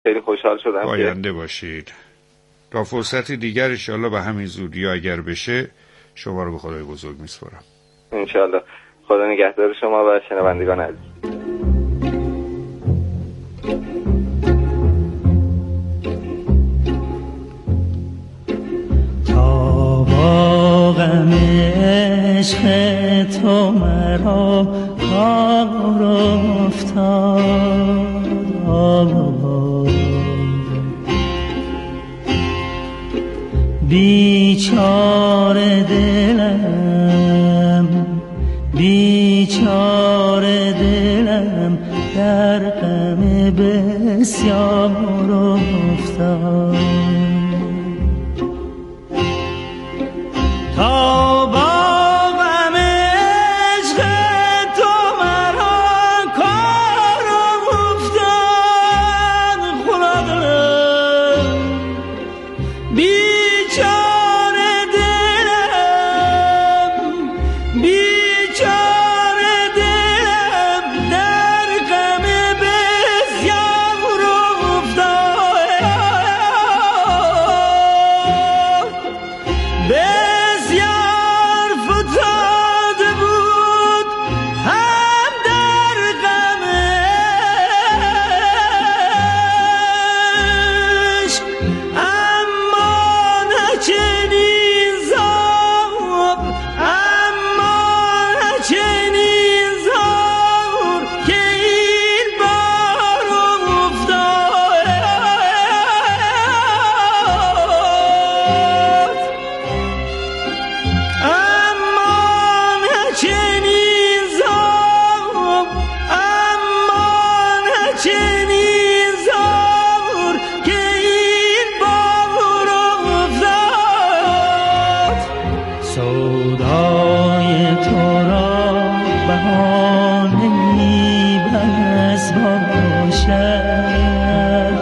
خیلی خوشحال شدم. پاینده باشید. تا فرصتی دیگر انشاءالله به همین زودی اگر بشه شما رو به خدای بزرگ میسپارم. انشاءالله. خدا نگهدار شما و شنوندگان عزیز. تا با غم عشق تو مرا کار افتاد، بیچاره دلم، بیچاره دلم در غم بسیار افتاد. تا با غم عشق تو مرا کار افتاد، خدا دلم، بیچاره دلم، بیچاره دلم در غم بسیار افتاد. بسیار فتاده بود هم در غم عشق، اما نه چنین زار، اما نه چنین زار که این بار افتاد. اما نه چنین زار، اما نه چنین زار که این بار افتاد. سودای تو را بهانه‌ای بس باشد،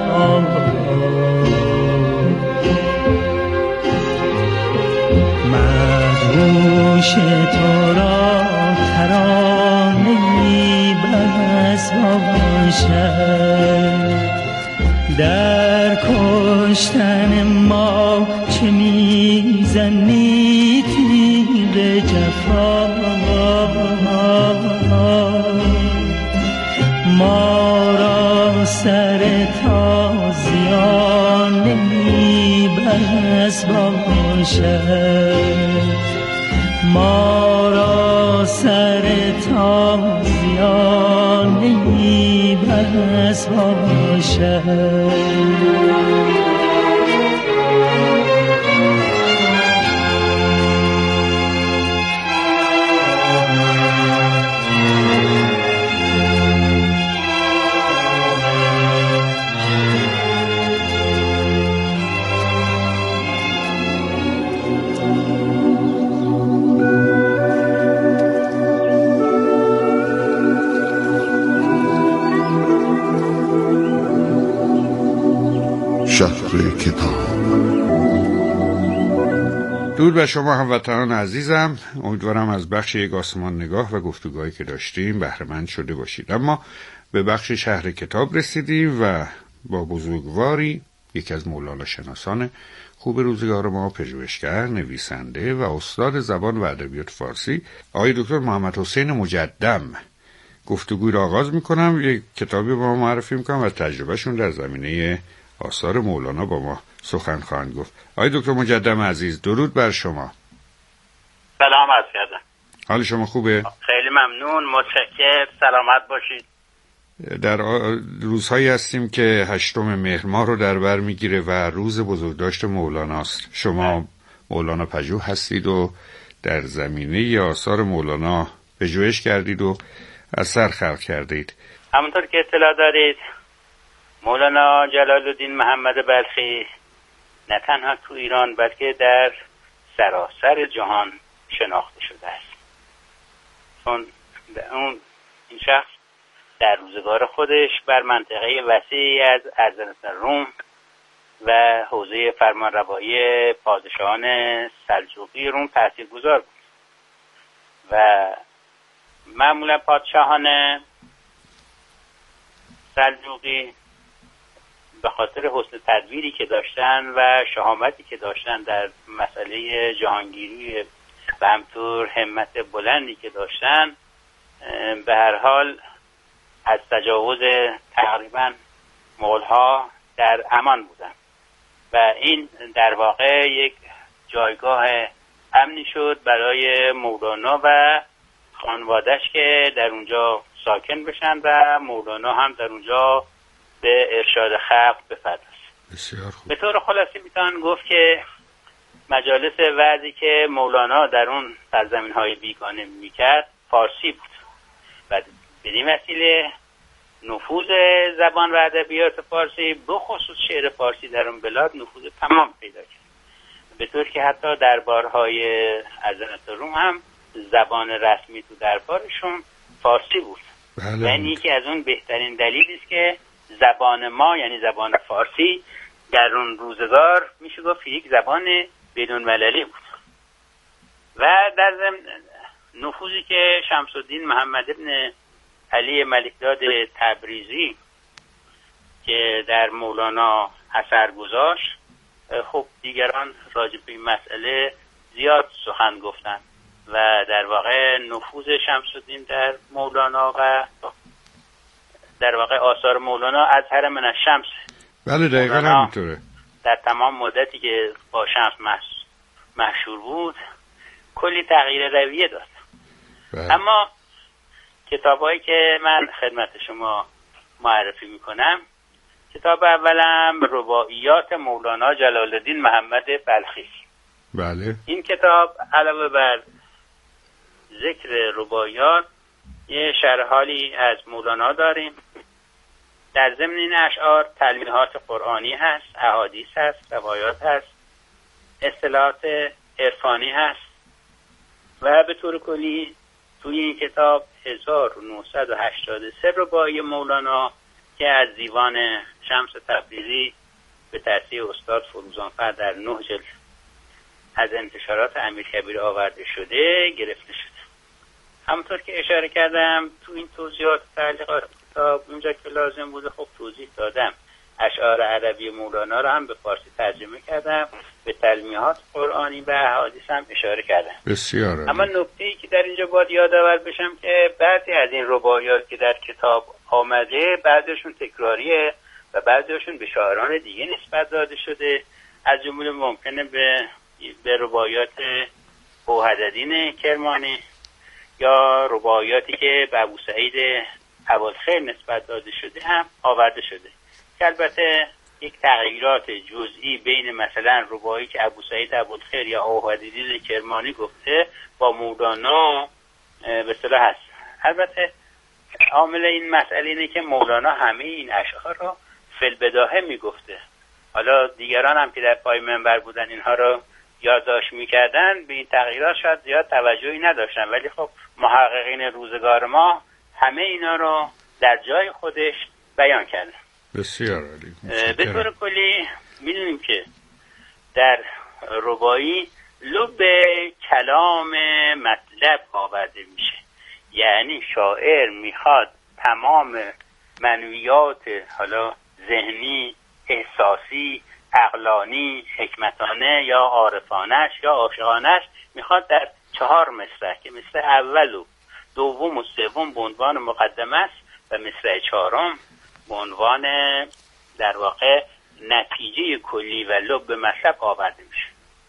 مدهوش تو را ترانه‌ای بس باشد. در کشتن ما چه میزنی تیر جفا، ما را سر تازیانه‌ای بس باشد، ما را سر تازیانه‌ای بس باشد. شهر کتاب. درود بر شما هموطنان عزیزم. امیدوارم از بخش یک آسمان نگاه و گفتگوهایی که داشتیم بهره مند شده باشید. اما به بخش شهر کتاب رسیدیم و با بزرگواری یکی از مولانا شناسان خوب روزگار ما، پژوهشگر، نویسنده و استاد زبان و ادبیات فارسی، آقای دکتر محمد حسین مجدم گفتگوی را آغاز میکنم. یک کتابی با ما معرفی میکنم و تجربهشون در زمینه آثار مولانا با ما سخن خواهند گفت. آقای دکتر مجدم عزیز، درود بر شما. سلام عرض کردم. حال شما خوبه؟ خیلی ممنون، متشکرم، سلامت باشید. در روزهایی هستیم که 8 مهر ماه رو در بر میگیره و روز بزرگداشت مولاناست. شما مولانا پژوه هستید و در زمینه آثار مولانا پژوهش کردید و اثر خلق کردید. همونطور که اطلاع دارید مولانا جلال الدین محمد بلخی نه تنها تو ایران بلکه در سراسر جهان شناخته شده است، چون این شخص در روزگار خودش بر منطقه وسیعی از ارزنستان روم و حوزه فرمانروایی پادشاهان سلجوقی روم تاثیرگذار بود و معمولا پادشاهان سلجوقی به خاطر حسن تدبیری که داشتن و شهامتی که داشتن در مسئله جهانگیری و همطور همت بلندی که داشتن، به هر حال از تجاوز تقریبا مغول‌ها در امان بودن و این در واقع یک جایگاه امنی شد برای مولانا و خانواده‌اش که در اونجا ساکن بشن و مولانا هم در اونجا به ارشاد خلق بپردازه. بسیار خوب. به طور خلاصه میتوان گفت که مجالس وعظی که مولانا در اون سرزمین‌های بیگانه میکرد فارسی بود و بدین وسیله نفوذ زبان و ادبیات فارسی به خصوص شعر فارسی در اون بلاد نفوذ تمام پیدا کرد، به طور که حتی دربارهای سلطنت روم هم زبان رسمی تو دربارشون فارسی بود. بله. یعنی یکی از اون بهترین دلیلی است که زبان ما یعنی زبان فارسی در اون روزگار میشه گفت یک زبان بین‌المللی بود. و در ضمن نفوذی که شمس الدین محمد ابن علی ملکزاد تبریزی که در مولانا اثر گذاشت، خب دیگران راجع به این مسئله زیاد سخن گفتن و در واقع نفوذ شمس الدین در مولانا و در واقع آثار مولانا از هر من الشمس. بله دقیقا همینطوره. در تمام مدتی که با شمس مشهور بود کلی تغییر رویه داد. بله. اما کتابایی که من خدمت شما معرفی میکنم، کتاب اولم رباعیات مولانا جلال الدین محمد بلخی. بله. این کتاب علاوه بر ذکر رباعیات یه شرحالی از مولانا داریم. در ضمن این اشعار تلمیحات قرآنی هست، احادیث هست، روایات هست، اصطلاحات عرفانی هست و به طور کلی توی این کتاب 1983 رباعی مولانا که از دیوان شمس تبریزی به تأثیر استاد فروزانفر در 9 جلد از انتشارات امیرکبیر آورده شده گرفته شده. همونطور که اشاره کردم تو این توضیحات تعلیقات کتاب اونجا که لازم بوده خب توضیح دادم. اشعار عربی مولانا رو هم به فارسی ترجمه کردم، به تلمیحات قرآنی و احادیث هم اشاره کردم. بسیار عالی. اما نکته‌ای که در اینجا باید یادآور بشم که بعضی از این رباعیات که در کتاب آمده بعضیشون تکراریه و بعضیشون به شاعران دیگه نسبت داده شده. از جمله ممکنه به رباعیات بوحددین کرمانی یا رباعیاتی که به ابو سعید ابوالخیر نسبت داده شده هم آورده شده که البته یک تغییرات جزئی بین مثلا رباعی که ابو سعید ابوالخیر یا بوحددین کرمانی گفته با مولانا به اصطلاح هست. البته عامل این مسئله اینه که مولانا همه این اشعار رو فی البداهه میگفته. حالا دیگران هم که در پای منبر بودن اینها رو یادداشت میکردن به این تغییرات شاید زیاد توجهی نداشتن، ولی خب محققین روزگار ما همه اینا رو در جای خودش بیان کردن. بسیار عالی. به طور کلی میدونیم که در رباعی لب کلام مطلب آورده میشه، یعنی شاعر میخواد تمام منویات حالا ذهنی، احساسی، عقلانی، حکمتانه یا عارفانش یا عاشقانش میخواد در 4 مصرع که مصرع اول و دوم و سوم به عنوان مقدمه است و مصرع 4 به عنوان در واقع نتیجه کلی و لب مطلب آورده میشه.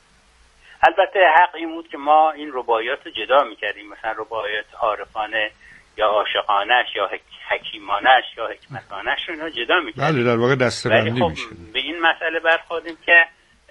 البته حق این بود که ما این رباعیات رو جدا میکردیم، مثلا رباعیات عارفانه یا عاشقانش یا حکیمانش یا حکمتانش رو اینا جدا میکردیم. بله در واقع دسته‌بندی میشه. به این مسئله برخوردیم که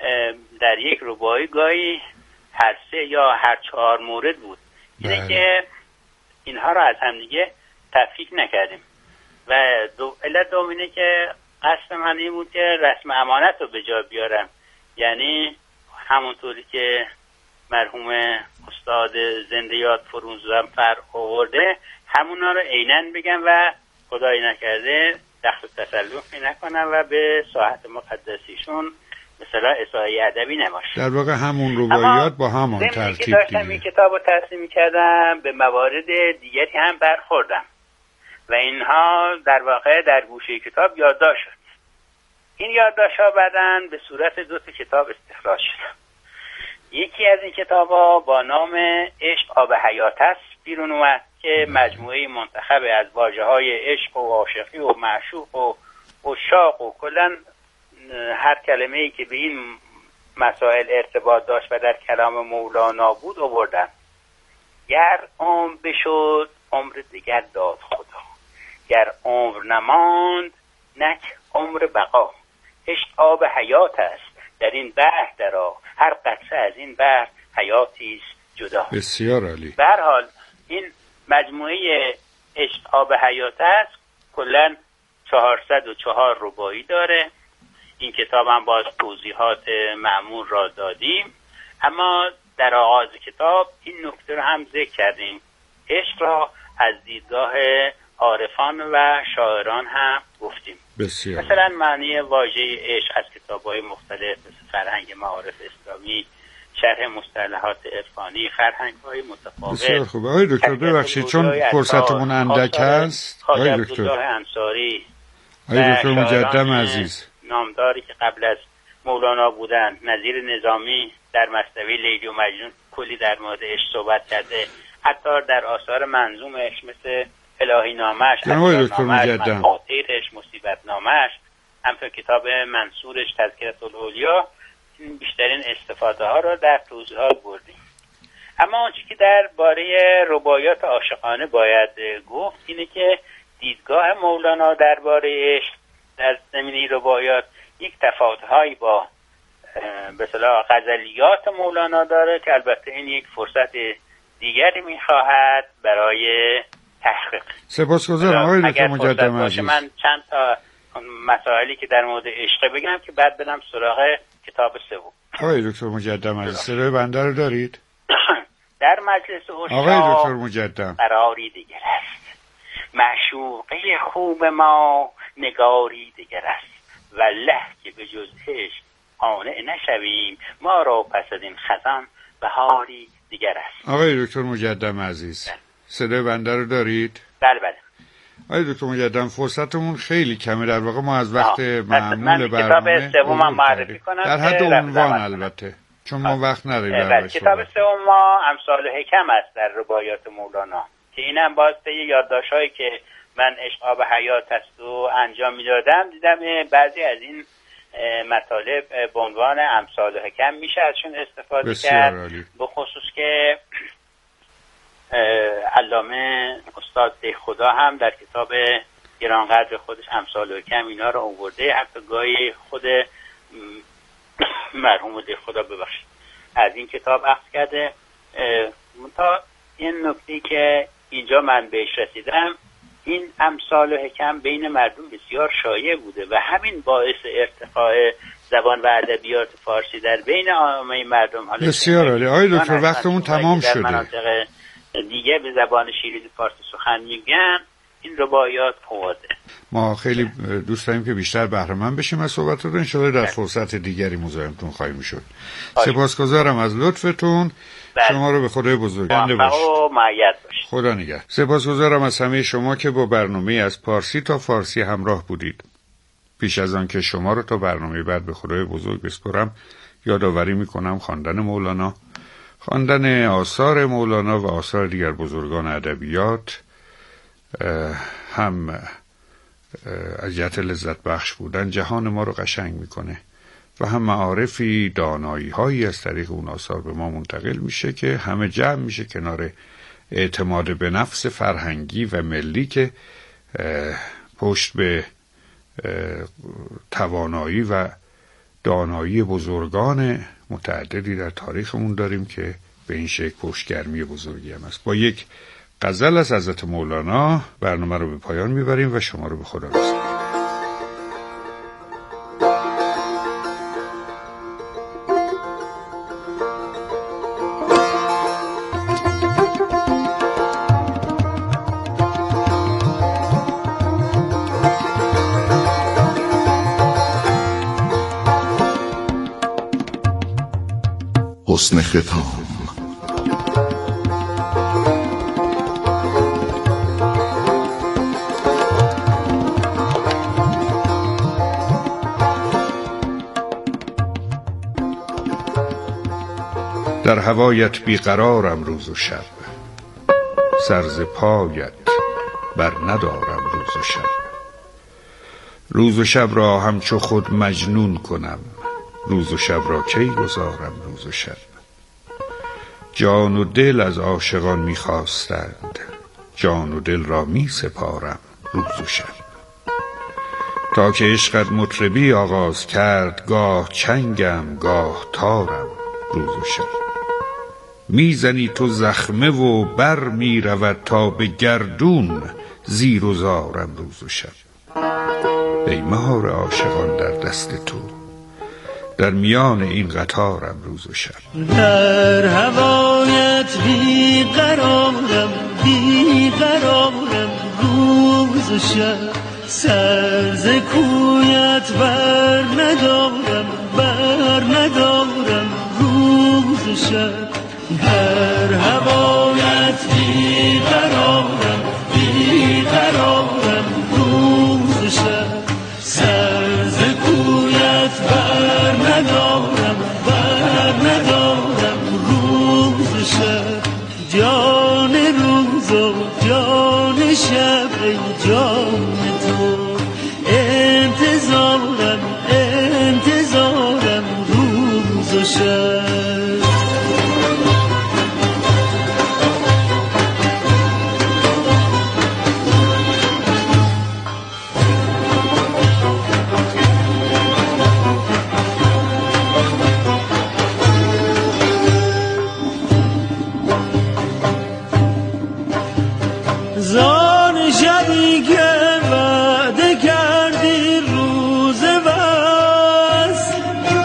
در یک رباعی گاهی هر 3 یا هر 4 مورد بود. اینه که اینها رو از همدیگه تفکیک نکردیم و علت دوم اینه که قصد من این بود که رسم امانت رو به جا بیارم، یعنی همونطوری که مرحوم استاد زنده یاد فروزانفر آورده همونا رو عیناً بگم و خدای نکرده دخل تسلطی نکنم و به ساحت مقدسیشون مثلا اصلاحی ادبی نباشه. در واقع همون رباعیات با همون ترتیب دیگه. داشتم این کتاب رو ترسیم کردم به موارد دیگری هم برخوردم و اینها در واقع در گوشه کتاب یادداشت شد این یادداشت‌ها بعداً به صورت 2 کتاب استخراج شد. یکی از این کتاب‌ها با نام عشق آب حیات است بیرون اومد که مجموعه منتخب از واژه‌های عشق و عاشقی و معشوق و عشاق و کلاً هر کلمه‌ای که به این مسائل ارتباط داشت و در کلام مولانا بود آوردن. گر عمر بشد عمر دیگر داد خدا، گر عمر نماند نک عمر بقا. عشق آب حیات است در این بحر درآ، هر قطره از این بحر حیاتی است جدا. بسیار عالی. به هر حال این مجموعه عشق آب حیات است کلاً 404 رباعی داره. این کتاب هم باز توضیحات معمول را دادیم، اما در آغاز کتاب این نکته رو هم ذکر کردیم، عشق را از دیدگاه عارفان و شاعران هم گفتیم. بسیار. مثلا معنی واژه عشق از کتاب‌های مختلف مثل فرهنگ معارف اسلامی، شرح مصطلحات عرفانی، فرهنگ‌های متفاوت. بسیار خوب. آقای دکتر ببخشید چون فرصتمون اندک است، آقای دکتر انصاری، آقای دکتر مجدم عزیز، نامداری که قبل از مولانا بودن، نظیر نظامی در مثنوی لیلی و مجنون کلی در مورد عشق صحبت کرده، حتی در آثار منظومش مثل الهی نامش، آقای دکتر مجدم، خاطرش، مصیبت نامش، همطور کتاب منصورش تذکرة الاولیا، بیشترین استفاده ها را در توضیحات بردیم. اما آنچه که در باره رباعیات عاشقانه باید گفت اینه که دیدگاه مولانا درباره عشق در زمینه رباعیات یک تفاوت‌هایی با به اصطلاح غزلیات مولانا داره که البته این یک فرصت دیگری می‌خواهد برای تحقیق. سپاسگزارم آقای دکتر مجدم عزیز. من چند تا مسائلی که در مورد عشق بگم که بعد برم سراغ کتاب سوم. آقای دکتر مجدم عزیز صدای بنده رو دارید؟ در مجلس عشاق آقای دکتر مجدم قراری دیگر است، معشوقه خوب ما نگاری دیگر است، والله که به جز عشق قانع نشویم، ما را پس از این خزان بهاری دیگر است. آقای دکتر مجدم عزیز صدای بنده رو دارید؟ بله بله. آقای دکتر مجدم فرصتمون خیلی کمه، در واقع ما از وقت معمول برنامه کتاب سوم معرفی کنم در حد عنوان البته چون ما وقت نداریم. کتاب سوم ما امثال حکم است در رباعیات مولانا که اینم باز طی یادداشت‌هایی که من عشق آب حیات است و انجام میدادم دیدم بعضی از این مطالب به عنوان امثال حکم میشه ازشون استفاده کرد، به خصوص که علامه استاد دهخدا هم در کتاب گرانقدر خودش امثال حکم اینا رو آورده، حتی گاهی خود مرحوم دهخدا ببخشید از این کتاب اخذ کرده. تا این نکته که اینجا من بهش رسیدم، این امثال حکم بین مردم بسیار شایع بوده و همین باعث ارتقاء زبان و ادبیات فارسی در بین عامه مردم. حالا بسیار عالی. آقای دکتر وقتمون تمام شده. در مناطق دیگه به زبان شیرین فارسی سخن میگن، این رباعیات فواده. ما خیلی دوست داریم که بیشتر بهره مند بشیم از صحبتتون، ان شاءالله در فرصت دیگری مزاحمتون خواهیم شد. سپاسگزارم از لطفتون. شما رو به خدای بزرگنده باشید. خدا نگهدار. سپاسگزارم از همه شما که با برنامه از پارسی تا فارسی همراه بودید. پیش از آن که شما رو تا برنامه بعد به خدای بزرگ بسپرم، یادآوری میکنم خواندن مولانا، خواندن آثار مولانا و آثار دیگر بزرگان ادبیات هم از جهت لذت بخش بودن جهان ما رو قشنگ میکنه و هم معارفی دانایی هایی از طریق اون آثار به ما منتقل میشه که همه جمع میشه کنار اعتماد به نفس فرهنگی و ملی که پشت به توانایی و دانایی بزرگان متعددی در تاریخمون داریم که به این شکل پشتگرمی بزرگی هم است. با یک غزل از حضرت مولانا برنامه رو به پایان میبریم و شما رو به خدا میسپاریم. حسن ختام. در هوایت بیقرارم روز و شب، سر ز پایت بر ندارم روز و شب. روز و شب را همچو خود مجنون کنم، روز و شب را کی گذارم روز و شب. جان و دل از عاشقان می‌خواستند، جان و دل را می‌سپارم روز و شب. تا که عشقت مطربی آغاز کرد، گاه چنگم گاه تارم روز و شب. میزنی تو زخمه و بر میرود تا به گردون، زیر و زارم روز و شب. ای مهار عاشقان در دست تو، در میان این قطارم روز و شب. در هوایت بیقرارم بیقرارم روز و شب، سر ز کویت بر ندارم روز و شب. در هوایت بیقرارم روز و شب، سر ز کویت بر ندارم روز و شب. جان روز و جان شب، ای جان تو انتظارم روز و شب. زان شبی که وعده کردی روز وصل،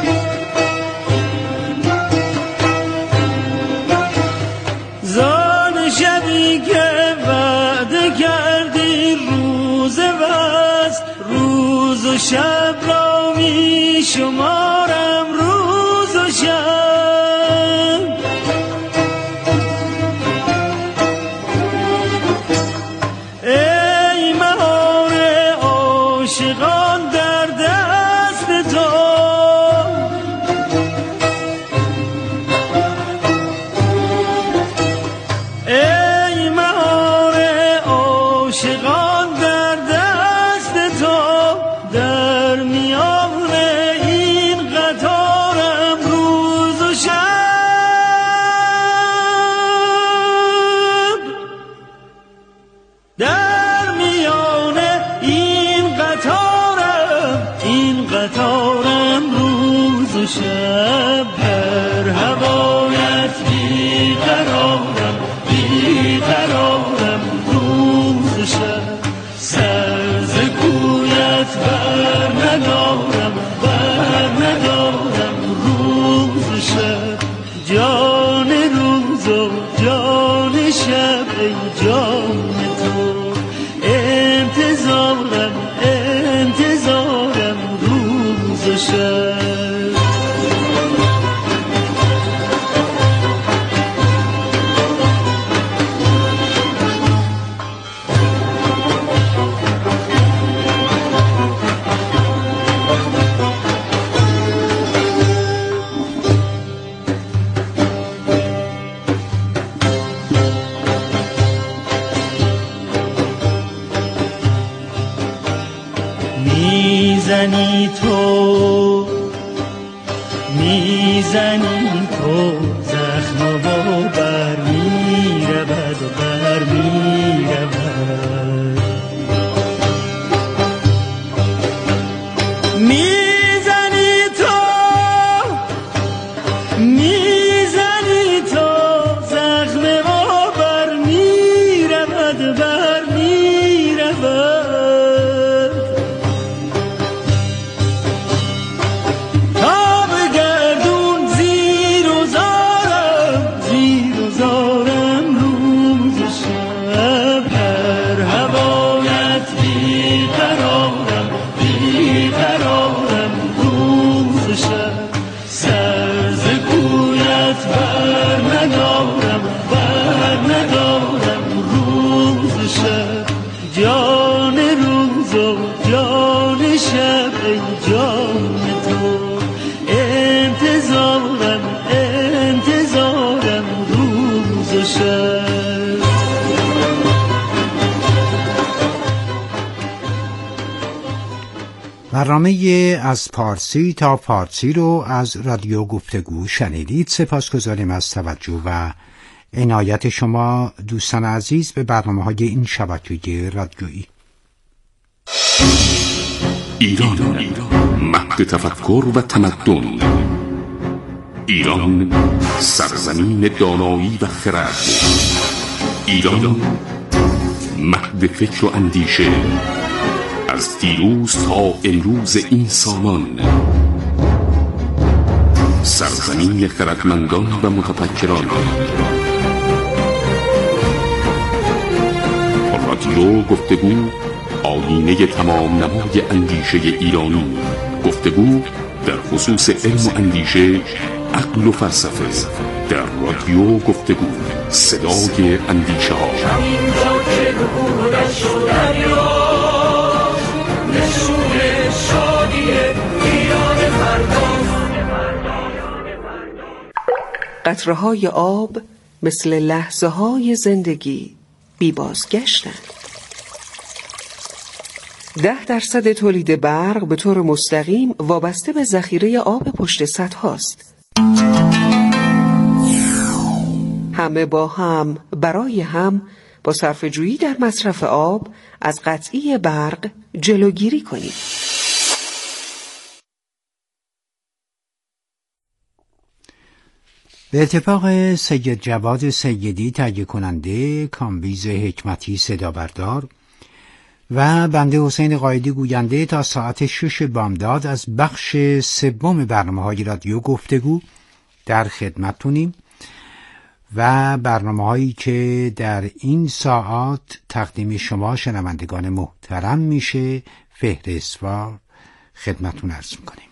زان شبی که وعده کردی روز وصل، روز و شب را می شمارم روز و شب. عاشقان در دست تو، ای مهار عاشقان در دست تو، در میان این قطارم روز و شب. در میان این قطارم روز و شب. در هوایت بیقرارم روز و شب، سر ز کویت بر ندارم روز و شب. جان روز و جان شب، ای جان تو انتظارم روز و شب. میزنی تو زخم و بر میرود میزنی تو زخم و بر میرود تا به گردون زیر و زار برنامه از پارسی تا فارسی رو از رادیو گفتگو شنیدید. سپاسگزاریم از توجه و عنایت شما دوستان عزیز به برنامه‌های این شبکه رادیویی. ایران مهد تفکر و تمدن. ایران سرزمین دانایی و خرد. ایران مهد فکر و اندیشه، از دیروز تا امروز انسانان. سرزمین خردمندان و متفکران. رادیو گفتگو، آیینه تمام نمای اندیشه ایرانی. گفتگو در خصوص علم و اندیشه، عقل و فلسفه. در رادیو گفتگو، صدای اندیشه ها. قطره‌های آب مثل لحظه‌های زندگی بی بازگشتند. 10% تولید برق به طور مستقیم وابسته به ذخیره آب پشت سد هاست. همه با هم برای هم با صرفه‌جویی در مصرف آب از قطعی برق جلوگیری کنیم. به اتفاق سید جواد سیدی تهیه کننده، کامبیز حکمتی صدا بردار و بنده حسین قایدی گوینده تا ساعت 6 بامداد از بخش سوم برنامه‌های رادیو گفتگو در خدمتتونیم و برنامه‌هایی که در این ساعت تقدیم شما شنوندگان محترم میشه فهرستوار خدمتتون عرض می‌کنیم.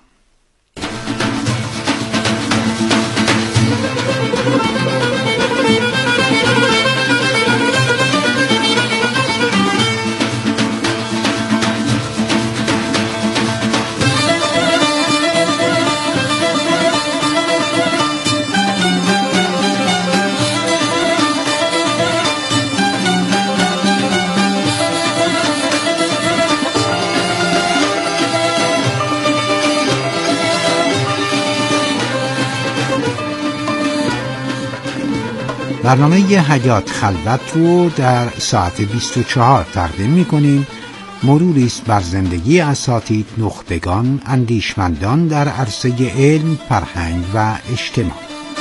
برنامه حیات خلوت رو در ساعت 24 تقدیم می‌کنیم. مروری است بر زندگی اساتید، نخبگان، اندیشمندان در عرصه علم، فرهنگ و اجتماع.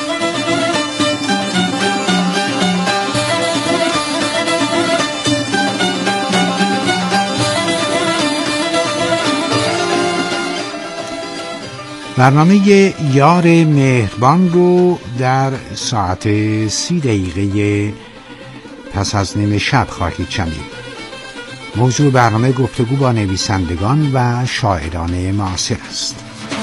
برنامه یار مهربان رو در ساعت 30 دقیقه پس از نیم شب خواهید شنید. موضوع برنامه گفتگو با نویسندگان و شاعران معاصر است.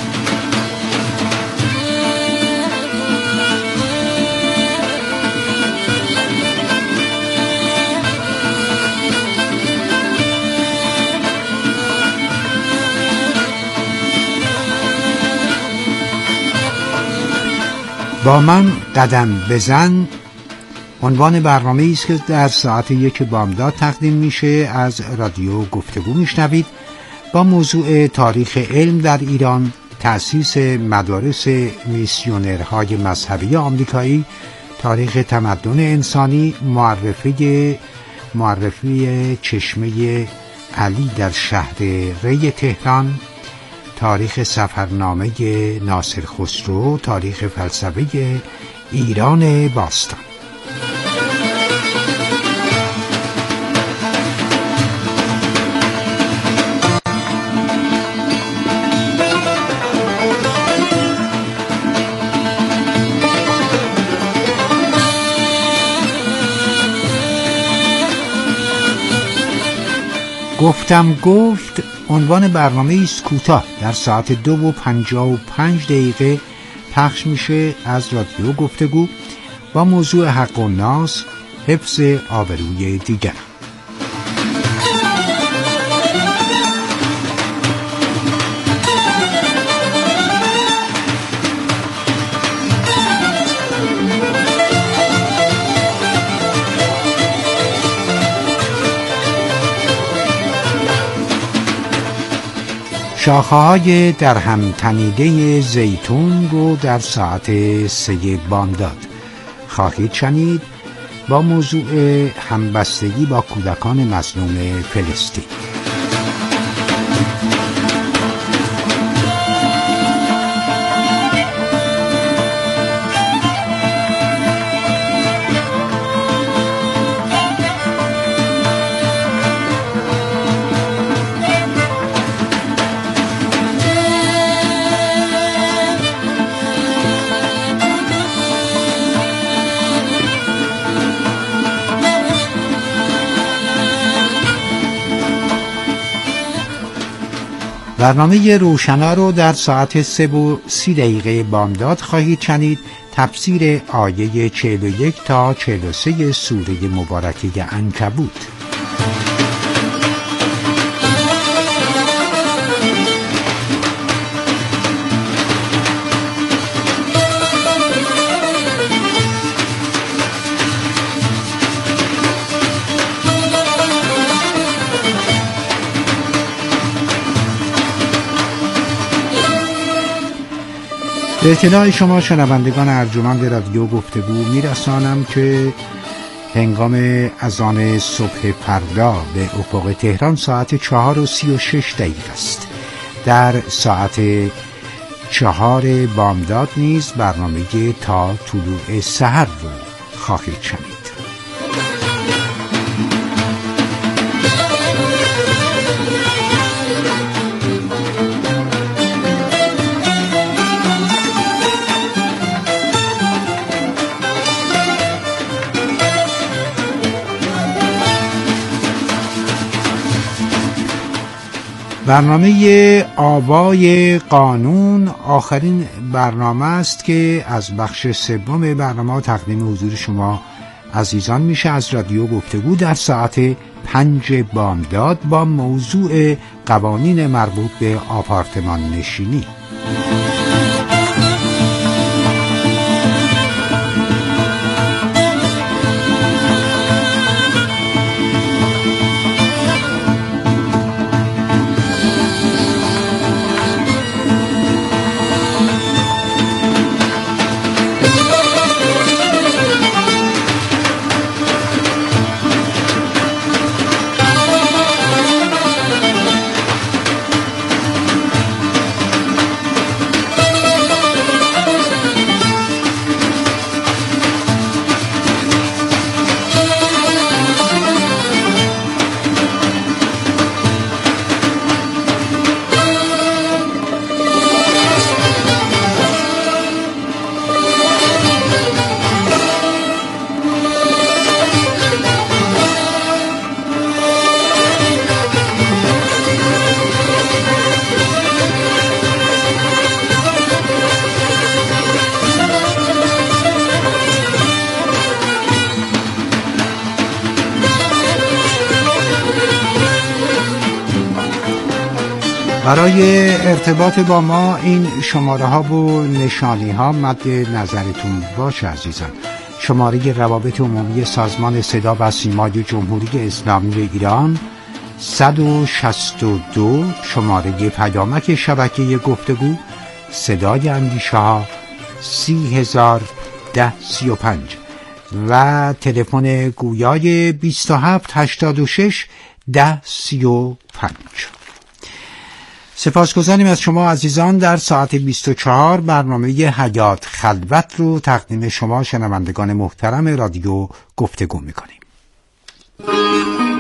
با من قدم بزن عنوان برنامه است که در ساعت 1 بامداد تقدیم میشه. از رادیو گفتگو میشنوید با موضوع تاریخ علم در ایران، تأسیس مدارس میسیونرهای مذهبی آمریکایی، تاریخ تمدن انسانی، معرفی چشمه علی در شهر ری تهران، تاریخ سفرنامه ناصر خسرو، تاریخ فلسفه ایران باستان. گفتم گفت عنوان برنامه است کوتاه در ساعت 2:55 پخش میشه از رادیو گفتگو با موضوع حق و ناس، حفظ آبروی دیگر. شاخه‌های در هم تنیده زیتون رو در ساعت 3 بامداد خواهید شنید با موضوع همبستگی با کودکان مظلوم فلسطین. برنامه روشنا رو در ساعت 3:30 بامداد خواهید شنید. تفسیر آیه 41 تا 43 سوره مبارکه عنکبوت. به اطلاع شما شنوندگان ارجمند رادیو گفتگو میرسانم که هنگام اذان صبح فردا به افق تهران ساعت 4:36 است. در ساعت 4 بامداد نیز برنامه تا طلوع سحر رو خواهید شنید. برنامه آوای قانون آخرین برنامه است که از بخش سوم برنامه تقدیم حضور شما عزیزان میشه از رادیو گفتگو در ساعت 5 بامداد با موضوع قوانین مربوط به آپارتمان نشینی. برای ارتباط با ما این شماره ها و نشانی ها مد نظرتون باشه عزیزان. شماره روابط عمومی سازمان صدا و سیمای جمهوری اسلامی ایران 162 شماره پیامک شبکه گفتگو صدای اندیشه ها 301035 و تلفن گویای 2786 1035. سپاسگزاریم از شما عزیزان. در ساعت 24 برنامه حیات خلوت رو تقدیم شما شنوندگان محترم رادیو گفتگو میکنیم.